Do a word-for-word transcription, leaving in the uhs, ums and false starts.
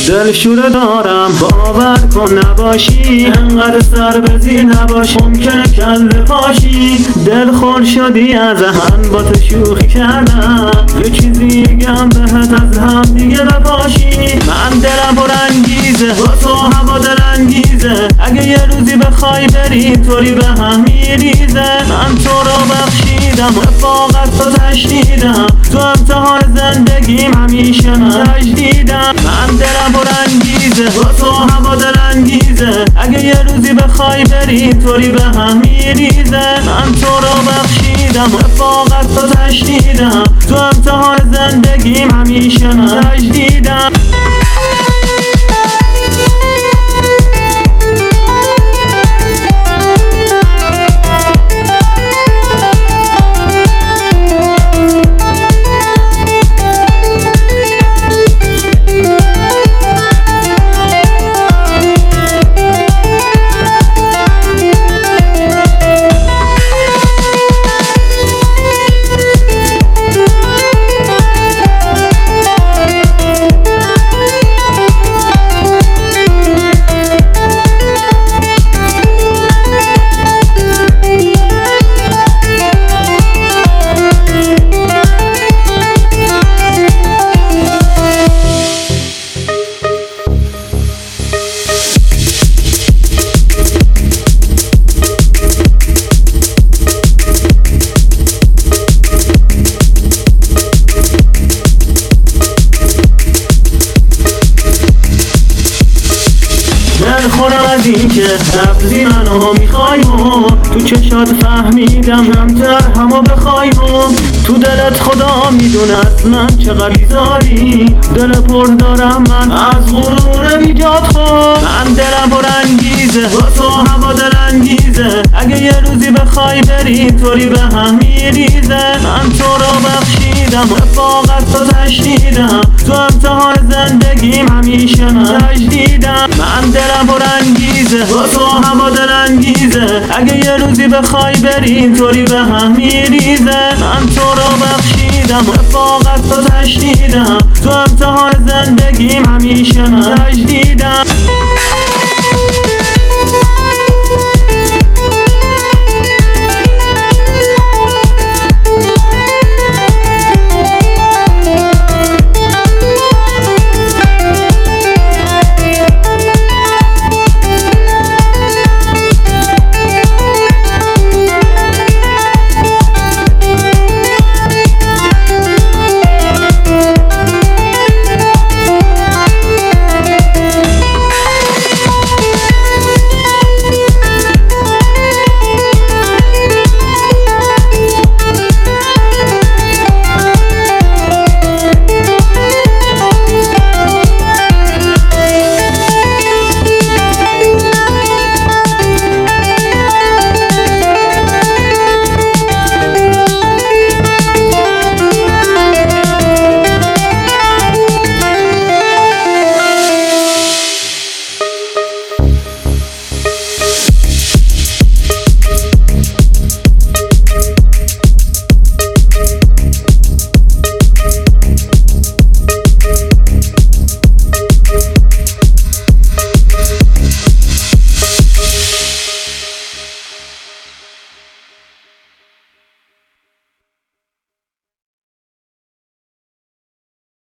دلشوره دارم باور کن نباشی، انقدر سر به زیر نباش ممکنه کله پاشی. دل خور شدی از هم با تو شوخی کردم، یه چیزی گم بهت از هم دیگه بپاشی. من دلم پر انگیزه با تو هوا دل انگیزه، اگه یه روزی بخوای بری طوری به هم میریزه. من تو رو بخشیدم رفاقت تو تشدیدم، تو امتحان زندگیم همیشه من تجدیدم. من دلم پر انگیزه با تو هوا دل انگیزه، اگه یه روزی بخوای بری طوری به هم میریزه. من تو رو بخشیدم رفاقت تو تشدیدم، تو امتحان زندگیم همیشه من تجدیدم. دل خورم از این که لفظی منو میخوای و تو چشات فهمیدم کمتر همو بخوای و تو دلت خدا میدونست من چقدر بیزاری. دل پر دارم من از غرور ایجاد خود، من دلم پر انگیزه با تو هوا دل انگیزه، اگه یه روزی بخوای بری طوری به هم میریزه. من تو رو بخشیدم رفاقت تو تشدیدم، تو امتحان زندگیم همیشه من تجدیدم. من دلم پر انگیزه با تو هوا دل انگیزه، اگه یه روزی بخوای بری طوری به هم میریزه. من تو رو بخشیدم رفاقت تو تشدیدم، تو امتحان زندگیم همیشه من تجدیدم.